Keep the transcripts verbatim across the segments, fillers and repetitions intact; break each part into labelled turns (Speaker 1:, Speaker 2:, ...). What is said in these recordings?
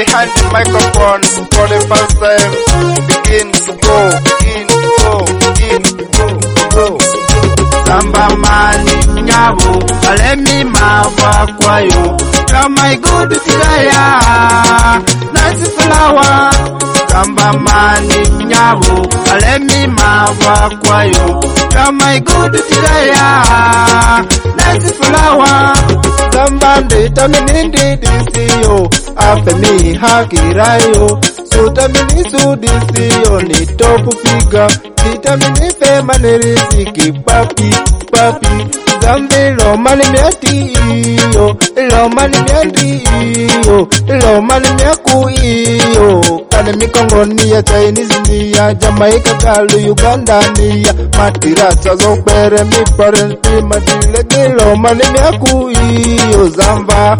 Speaker 1: behind the microphone for the first time. Begin to go, begin to go, begin to go, go. Samba mani nyabo, alemi mawa kwayo. You're my good desire, nice flower. Samba mani nyabo, alemi mawa kwayo. You're my good desire, nice flower. Samba ndeta minindi disiyo, afe mi hakirayo. Suta mini sudisiyo, ni topu figa. Sita mini fema niriziki, papi, papi. Zambi lo mani miati iyo, lo mani miati iyo, lo mani miaku iyo. Kane mikongo niya, Chinese niya, Jamaica kalu Uganda niya. Matirasa zopere mi parenti matilegi, lo mani miaku iyo. Zamba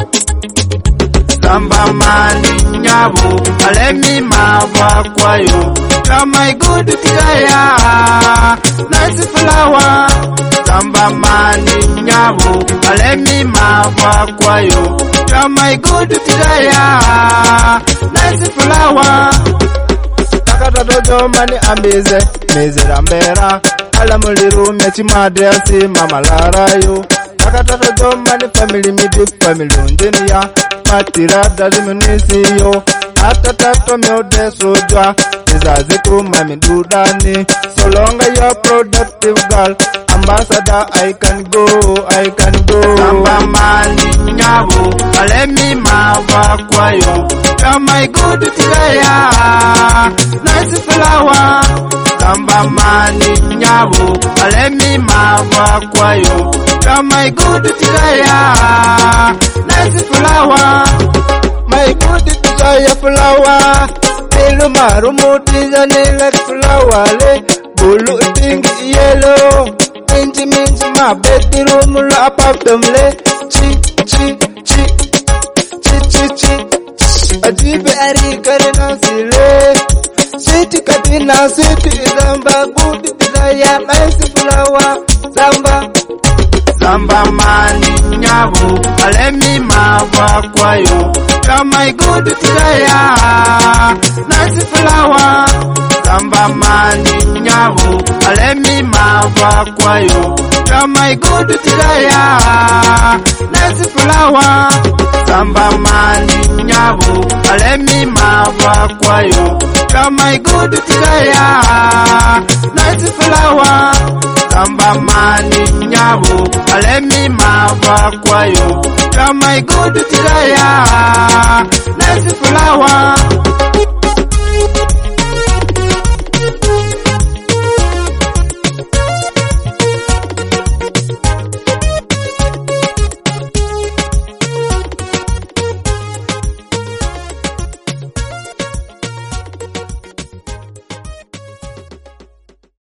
Speaker 1: Samba mani nyabo, alemi mawa kwayo. You're my good desire, nice flower. Samba mani nyabo, alemi mawa kwayo. You're my good desire, nice flower. Takata dojo mani ambize, mize rambera. Ala muliru mechi madesi mama larayo. Takata dojo mani family midi family unjenia. Matira dali munisiyo, atatato miode sojwa. Izazi kumami dudani, so long as you're productive girl. Ambassador, I can go, I can go. Samba mani nyabo, alemi mawa kwayo. You're my good desire, nice flower. Samba mani nyabo, alemi mawa kwayo. You're my good desire, nice flower. My good desire flower. Ilu maru mutiza nilek flower le. Bulu ting yellow. Minji minji ma bedroom la apartment le. Chi chi chi chi chi chi. Ajibe ari karena sile. City katina city zamba good desire nice flower. Zamba Samba mani nyabo, alemi mawa kwayo. You're my good desire, nice flower. Samba mani nyabo, alemi mawa kwayo. You're my good desire, nice flower. Samba mani nyabo, alemi mawa kwayo. You're my good desire, nice flower. Samba mani nyabo, alemi mawa kwayo. You're my good desire, nice flower.